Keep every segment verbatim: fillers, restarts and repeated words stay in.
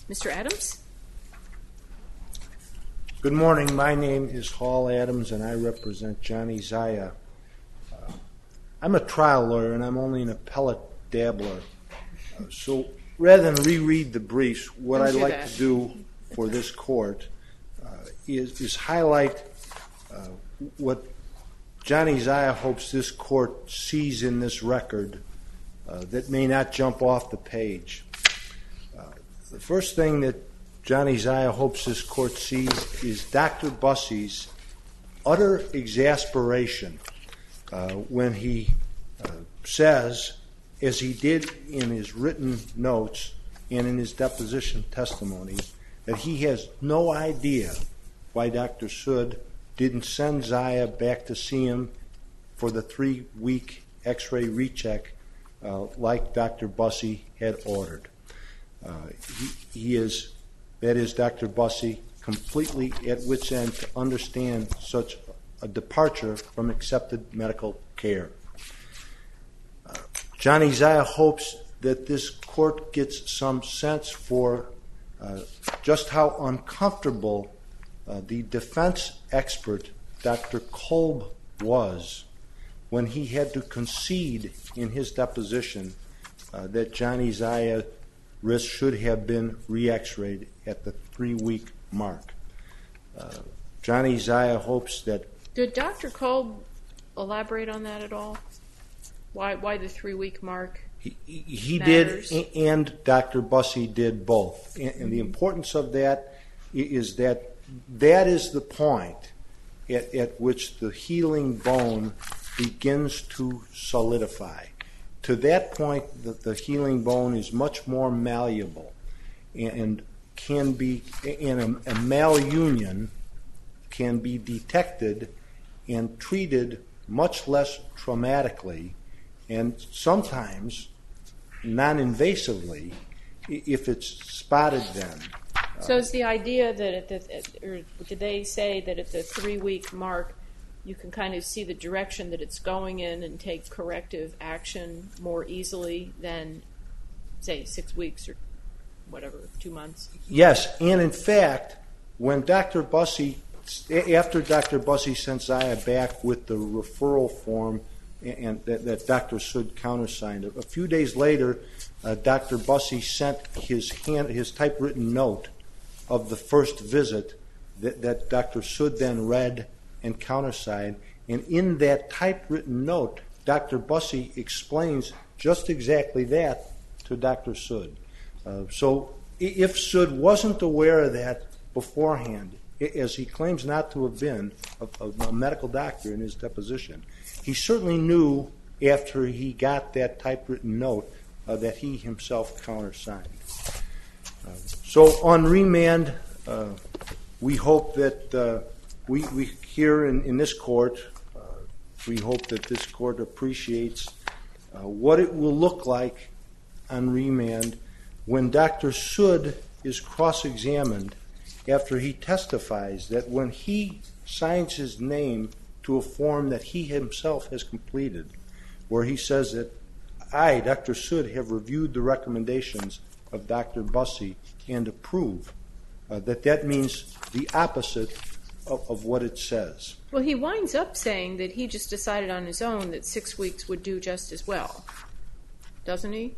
Mister Adams? Good morning. My name is Hall Adams, and I represent Johnny Zia. Uh, I'm a trial lawyer, and I'm only an appellate dabbler. Uh, so rather than reread the briefs, what Don't I'd do like that. to do for this court uh, is, is highlight uh, what Johnny Zia hopes this court sees in this record uh, that may not jump off the page. Uh, the first thing that Johnny Zia hopes this court sees is Doctor Bussey's utter exasperation uh, when he uh, says, as he did in his written notes and in his deposition testimony, that he has no idea why Doctor Sood didn't send Zia back to see him for the three-week x-ray recheck uh, like Doctor Bussey had ordered. Uh, he, he is, that is, Doctor Bussey, completely at wit's end to understand such a departure from accepted medical care. Uh, Johnny Zia hopes that this court gets some sense for uh, just how uncomfortable uh, the defense expert, Doctor Kolb, was when he had to concede in his deposition uh, that Johnny Zia wrist should have been re-x-rayed at the three-week mark. Uh, Johnny Zia hopes that... Did Doctor Kolb elaborate on that at all? Why why the three-week mark He, he matters? did, and Doctor Bussey did both. And, and the importance of that is that that is the point at, at which the healing bone begins to solidify. To that point, the, the healing bone is much more malleable and, and can be, and a, a malunion can be detected and treated much less traumatically and sometimes non-invasively if it's spotted then. So is the idea that at the, or did they say that at the three-week mark you can kind of see the direction that it's going in and take corrective action more easily than, say, six weeks or whatever, two months? Yes, and in fact, when Doctor Bussey, after Doctor Bussey sent Zia back with the referral form and, and that, that Doctor Sood countersigned, a few days later, uh, Doctor Bussey sent his hand, his typewritten note of the first visit that, that Doctor Sood then read and countersigned, and in that typewritten note, Doctor Bussey explains just exactly that to Doctor Sood. Uh, so if Sood wasn't aware of that beforehand, as he claims not to have been a, a medical doctor in his deposition, he certainly knew after he got that typewritten note uh, that he himself countersigned. Uh, so on remand, uh, we hope that uh, we, we here in, in this court, uh, we hope that this court appreciates uh, what it will look like on remand when Doctor Sood is cross-examined after he testifies that when he signs his name to a form that he himself has completed, where he says that I, Doctor Sood, have reviewed the recommendations of Doctor Bussey and approve, uh, that that means the opposite of, of what it says. Well, he winds up saying that he just decided on his own that six weeks would do just as well, doesn't he?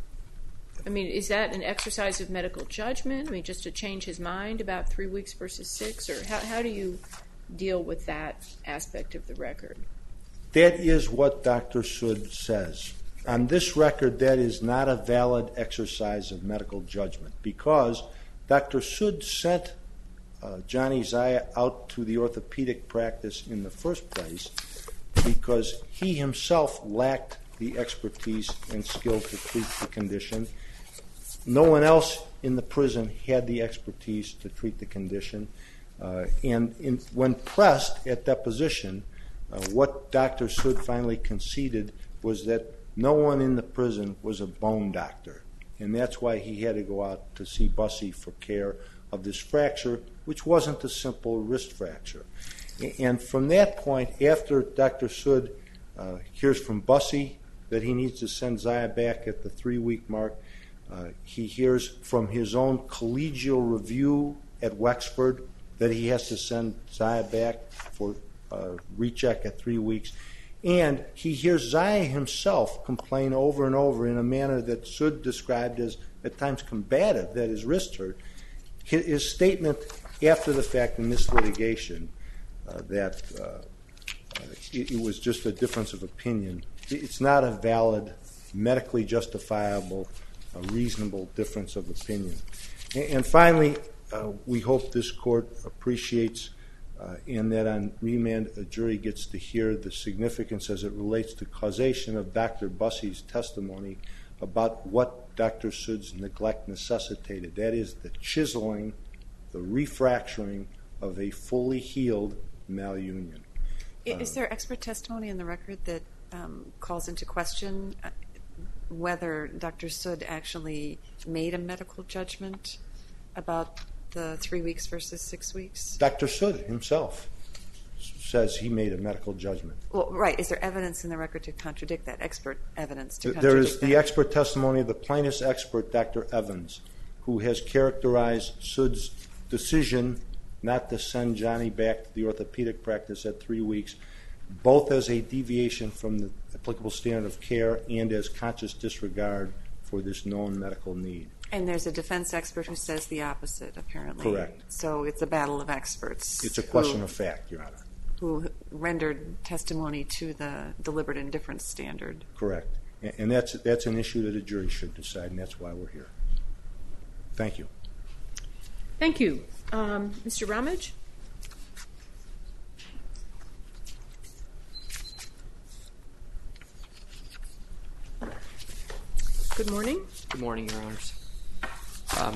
I mean, is that an exercise of medical judgment? I mean, just to change his mind about three weeks versus six? Or how, how do you deal with that aspect of the record? That is what Doctor Sood says. On this record, that is not a valid exercise of medical judgment because Doctor Sood sent uh, Johnny Zia out to the orthopedic practice in the first place because he himself lacked the expertise and skill to treat the condition. No one else in the prison had the expertise to treat the condition. Uh, and in, when pressed at deposition, uh, what Doctor Sood finally conceded was that no one in the prison was a bone doctor. And that's why he had to go out to see Bussey for care of this fracture, which wasn't a simple wrist fracture. And from that point, after Doctor Sood uh, hears from Bussey that he needs to send Zia back at the three-week mark, Uh, he hears from his own collegial review at Wexford that he has to send Zaya back for a recheck at three weeks. And he hears Zaya himself complain over and over in a manner that Sud described as at times combative, that his wrist hurt. His, his statement after the fact in this litigation uh, that uh, uh, it, it was just a difference of opinion. It's not a valid, medically justifiable, a reasonable difference of opinion. And, and finally, uh, we hope this court appreciates uh, in that on remand a jury gets to hear the significance as it relates to causation of Doctor Bussey's testimony about what Doctor Sud's neglect necessitated. That is the chiseling, the refracturing of a fully healed malunion. Is there expert testimony in the record that um, calls into question whether Doctor Sud actually made a medical judgment about the three weeks versus six weeks? Doctor Sud himself says he made a medical judgment. Well, right. Is there evidence in the record to contradict that, expert evidence to contradict that? There is that? the expert testimony of the plaintiff's expert, Doctor Evans, who has characterized Sud's decision not to send Johnny back to the orthopedic practice at three weeks, both as a deviation from the applicable standard of care and as conscious disregard for this known medical need. And there's a defense expert who says the opposite, apparently. Correct. So it's a battle of experts. It's a question who, of fact, Your Honor. Who rendered testimony to the deliberate indifference standard. Correct. And that's, that's an issue that a jury should decide, and that's why we're here. Thank you. Thank you. Um, Mister Ramage? Good morning. Good morning, Your Honors. Um,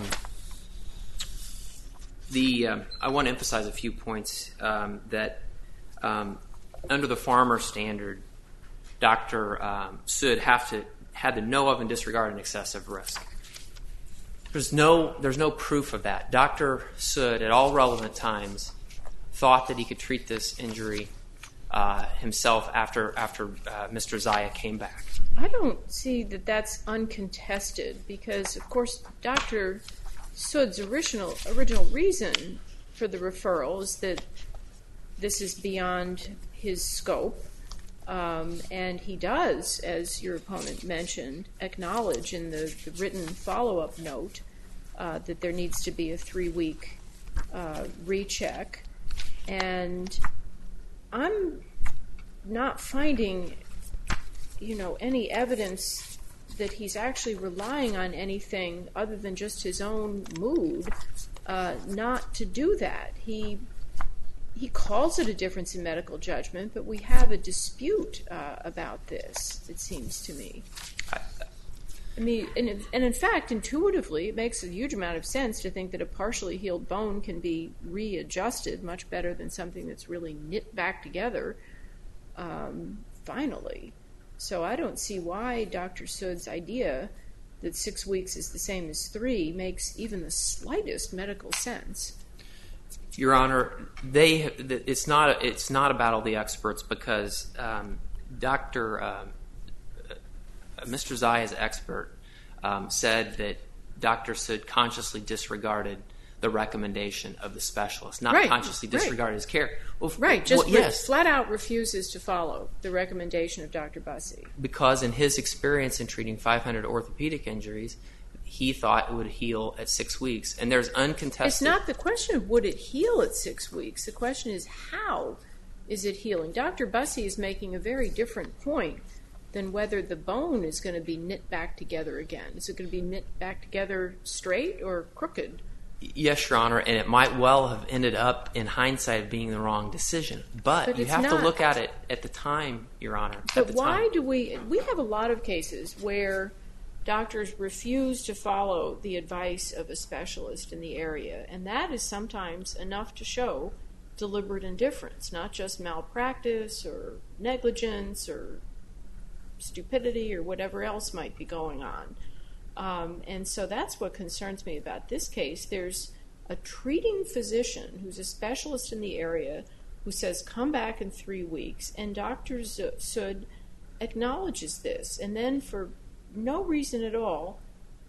the um, I want to emphasize a few points um, that um, under the Farmer standard, Doctor Um, Sud have to had to know of and disregard an excessive risk. There's no there's no proof of that. Doctor Sud, at all relevant times, thought that he could treat this injury uh, himself after after uh, Mister Zaya came back. I don't see that that's uncontested because, of course, Doctor Sud's original original reason for the referral is that this is beyond his scope, um, and he does, as your opponent mentioned, acknowledge in the, the written follow-up note uh, that there needs to be a three-week uh, recheck, and I'm not finding, you know, any evidence that he's actually relying on anything other than just his own mood uh, not to do that. He he calls it a difference in medical judgment, but we have a dispute uh, about this, it seems to me. I mean, and, and in fact, intuitively, it makes a huge amount of sense to think that a partially healed bone can be readjusted much better than something that's really knit back together um, finally. So I don't see why Doctor Sud's idea that six weeks is the same as three makes even the slightest medical sense. Your Honor, they it's not it's not a battle of the experts because um, Doctor Um, Mister Zaya's expert um, said that Doctor Sud consciously disregarded the recommendation of the specialist, not right, consciously disregarded right. his care. Well, right, just well, yes. flat out refuses to follow the recommendation of Doctor Bussey. Because in his experience in treating five hundred orthopedic injuries, he thought it would heal at six weeks. And there's uncontested... It's not the question of would it heal at six weeks. The question is how is it healing? Doctor Bussey is making a very different point than whether the bone is going to be knit back together again. Is it going to be knit back together straight or crooked? Yes, Your Honor, and it might well have ended up, in hindsight, being the wrong decision. But, but you have not. to look at it at the time, Your Honor. But at the why time. do we... We have a lot of cases where doctors refuse to follow the advice of a specialist in the area, and that is sometimes enough to show deliberate indifference, not just malpractice or negligence or stupidity or whatever else might be going on. Um, and so that's what concerns me about this case. There's a treating physician who's a specialist in the area who says, come back in three weeks, and Doctor Sud acknowledges this, and then for no reason at all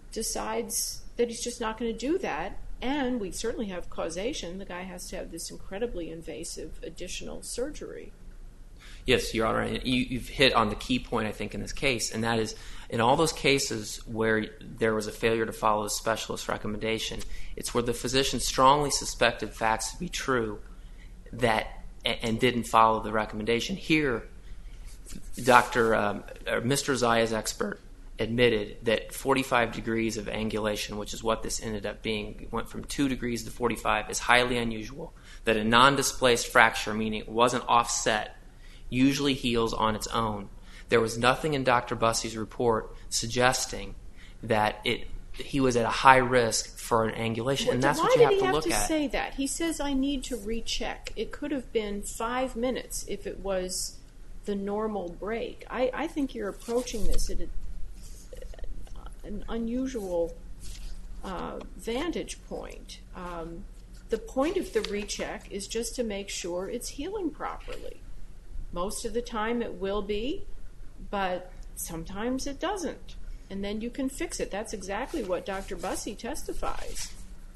decides that he's just not going to do that. And we certainly have causation. The guy has to have this incredibly invasive additional surgery. Yes, Your Honor, you, you've hit on the key point, I think, in this case, and that is, in all those cases where there was a failure to follow a specialist recommendation, it's where the physician strongly suspected facts to be true that and didn't follow the recommendation. Here, Doctor Um, or Mister Zaya's expert admitted that forty-five degrees of angulation, which is what this ended up being, went from two degrees to forty-five, is highly unusual. That a non-displaced fracture, meaning it wasn't offset, usually heals on its own. There was nothing in Doctor Bussey's report suggesting that it he was at a high risk for an angulation, and that's Why what you have did to he look have to at. say that? He says, I need to recheck. It could have been five minutes if it was the normal break. I, I think you're approaching this at a, an unusual uh, vantage point. Um, the point of the recheck is just to make sure it's healing properly. Most of the time it will be, but sometimes it doesn't. And then you can fix it. That's exactly what Doctor Bussey testifies.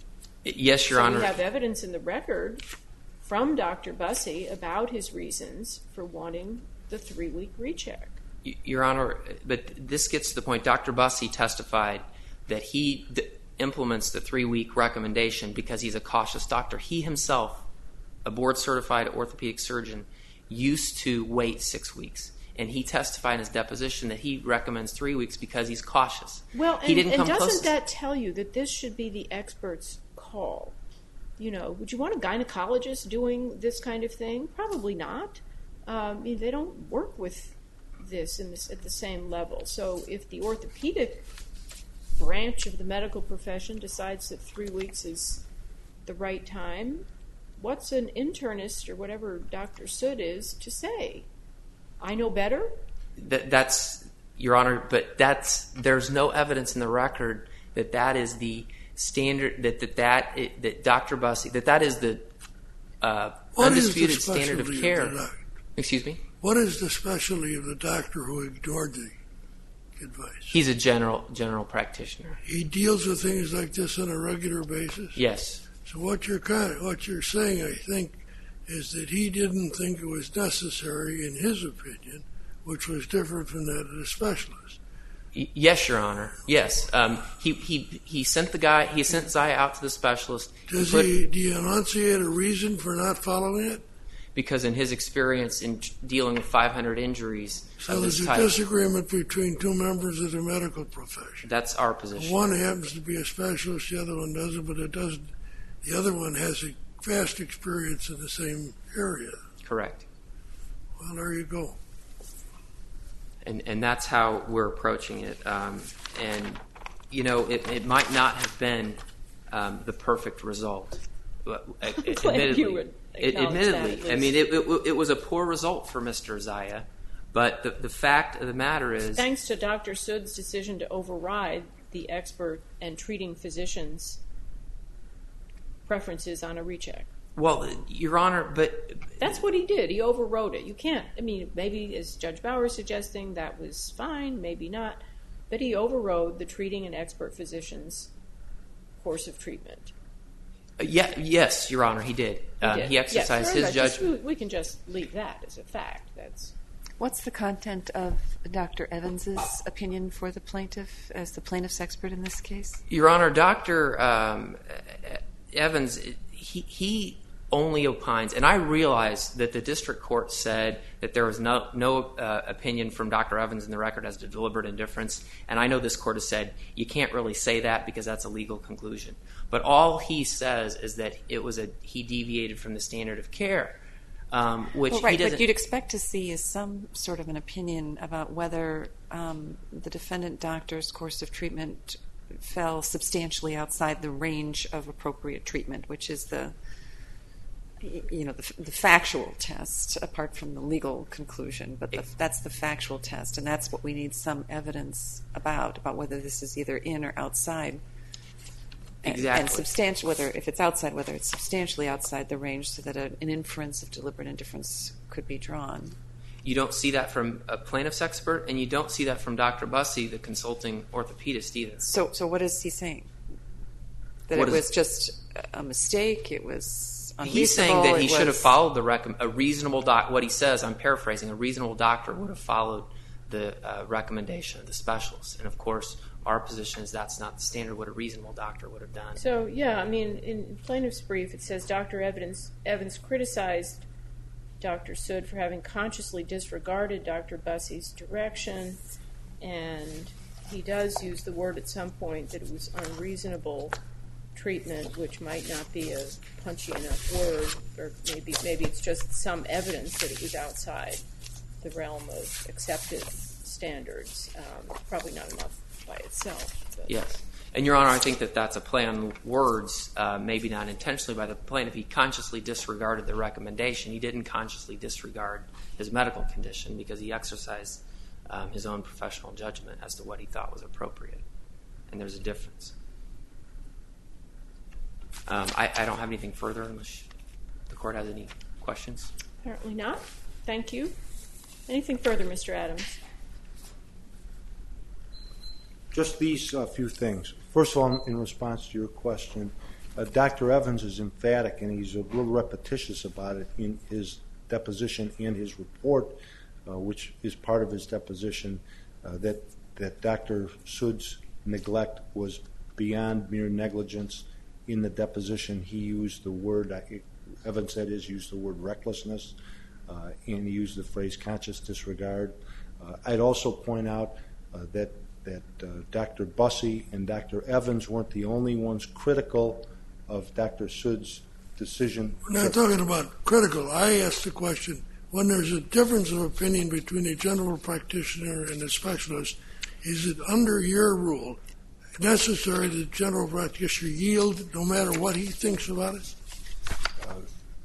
Yes, Your so Honor. We have evidence in the record from Doctor Bussey about his reasons for wanting the three-week recheck. Your Honor, but this gets to the point. Doctor Bussey testified that he d- implements the three-week recommendation because he's a cautious doctor. He himself, a board-certified orthopedic surgeon, used to wait six weeks. And he testified in his deposition that he recommends three weeks because he's cautious. Well, and, he didn't and come doesn't close that tell you that this should be the expert's call? You know, would you want a gynecologist doing this kind of thing? Probably not. Um, I mean, they don't work with this, in this at the same level. So if the orthopedic branch of the medical profession decides that three weeks is the right time, what's an internist or whatever Doctor Sood is to say? I know better? That, that's, Your Honor, but that's there's no evidence in the record that that is the standard, that that, that, it, that Doctor Bussey, that that is the uh, undisputed is the standard of specialty care. of the doc- Excuse me? What is the specialty of the doctor who ignored the advice? He's a general general practitioner. He deals with things like this on a regular basis? Yes. So what you're kind of, what you're saying, I think, is that he didn't think it was necessary, in his opinion, which was different from that of the specialist. Y- yes, Your Honor. Yes. Um, he, he he sent the guy. He sent Zaya out to the specialist. Does put- he, do you enunciate a reason for not following it? Because in his experience in t- dealing with five hundred injuries So of there's this a type, disagreement between two members of the medical profession. that's our position. One happens to be a specialist, the other one doesn't, but it doesn't. The other one has a vast experience in the same area. Correct. Well, there you go. And and that's how we're approaching it. Um, and you know, it, it might not have been um, the perfect result. But, uh, glad admittedly, you would it, acknowledge that, admittedly, at I mean, it, it it was a poor result for Mister Zaya. But the the fact of the matter is, thanks to Doctor Sood's decision to override the expert and treating physician's preferences on a recheck. well, Your Honor, but That's what he did. He overrode it. You can't, I mean, maybe as Judge Bauer is suggesting, that was fine, maybe not. But he overrode the treating and expert physician's course of treatment. yeah, yes, Your Honor, he did. He, Um, did. he exercised yes, his right. Just- judgment. we, we can just leave that as a fact. That's What's the content of Doctor Evans's opinion for the plaintiff as the plaintiff's expert in this case? Your Honor, Doctor Um, Evans, he he only opines, and I realize that the district court said that there was no no uh, opinion from Doctor Evans in the record as to deliberate indifference, and I know this court has said you can't really say that because that's a legal conclusion. But all he says is that it was a he deviated from the standard of care, um, which Well, right, he doesn't. but you'd expect to see is some sort of an opinion about whether um, the defendant doctor's course of treatment fell substantially outside the range of appropriate treatment, which is the you know the, the factual test apart from the legal conclusion, but the, that's the factual test, and that's what we need some evidence about about whether this is either in or outside. And, Exactly. and substantial, whether if it's outside, whether it's substantially outside the range, so that a, an inference of deliberate indifference could be drawn. You don't see that from a plaintiff's expert, and you don't see that from Doctor Bussey, the consulting orthopedist, either. So, so what is he saying? That What it is- was just a mistake? It was unreasonable? He's saying that he it should have was- followed the rec- a reasonable doc. What he says, I'm paraphrasing, a reasonable doctor would have followed the uh, recommendation of the specialist. And of course, our position is that's not the standard what a reasonable doctor would have done. So, yeah, I mean, in plaintiff's brief, it says Doctor Evans, Evans criticized Doctor Sood for having consciously disregarded Doctor Bussey's direction, and he does use the word at some point that it was unreasonable treatment, which might not be a punchy enough word, or maybe maybe it's just some evidence that it was outside the realm of accepted standards. Um, probably not enough by itself. But. Yes. And, Your Honor, I think that that's a play on words, uh, maybe not intentionally by the plaintiff. He consciously disregarded the recommendation. He didn't consciously disregard his medical condition because he exercised um, his own professional judgment as to what he thought was appropriate. And there's a difference. Um, I, I don't have anything further unless the Court has any questions. Apparently not. Thank you. Anything further, Mister Adams? Just these uh, few things. First of all, in response to your question, uh, Doctor Evans is emphatic, and he's a little repetitious about it in his deposition and his report, uh, which is part of his deposition, uh, that that Doctor Sood's neglect was beyond mere negligence. In the deposition, he used the word, Evans that is, used the word recklessness, uh, and he used the phrase conscious disregard. Uh, I'd also point out uh, that that uh, Doctor Bussey and Doctor Evans weren't the only ones critical of Doctor Sood's decision. We're not talking about critical. I asked the question, when there's a difference of opinion between a general practitioner and a specialist, is it under your rule necessary that the general practitioner yield no matter what he thinks about it? Uh,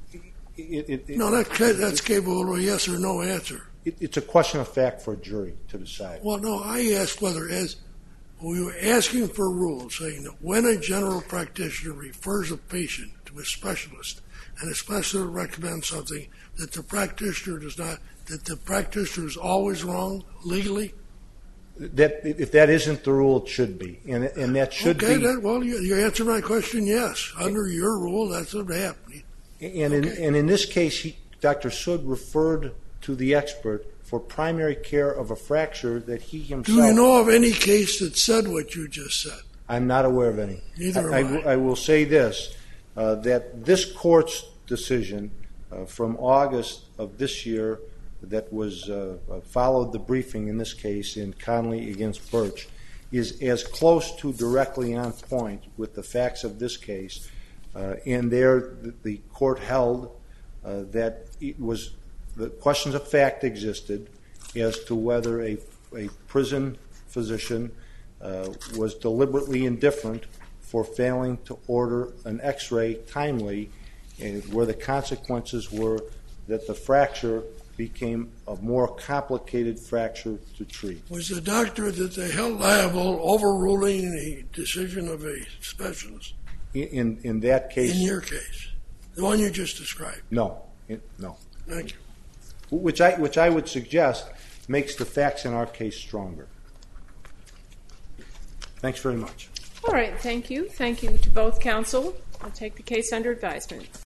it, it, it No, that, that's capable of a yes or no answer. It, it's a question of fact for a jury to decide. Well, no, I asked whether, as we were asking for rules, saying that when a general practitioner refers a patient to a specialist, and a specialist recommends something that the practitioner does not, that the practitioner is always wrong legally. That if that isn't the rule, it should be, and and that should okay, be. That, well, you, you answer my question. Yes, under your rule, that's what happened. And in, okay. and in this case, he, Doctor Sood referred to the expert for primary care of a fracture that he himself. Do you know of any case that said what you just said? I'm not aware of any. Neither I, am I. I, I will say this, uh, that this court's decision uh, from August of this year that was uh, followed the briefing in this case in Conley against Birch is as close to directly on point with the facts of this case. Uh, and there the, the court held uh, that it was the questions of fact existed as to whether a, a prison physician uh, was deliberately indifferent for failing to order an x-ray timely, and where the consequences were that the fracture became a more complicated fracture to treat. Was the doctor that they held liable overruling the decision of a specialist? In in, in that case, In your case, the one you just described. no, it, no. Thank you. Which I which I would suggest makes the facts in our case stronger. Thanks very much. All right, thank you. Thank you to both counsel. I'll take the case under advisement.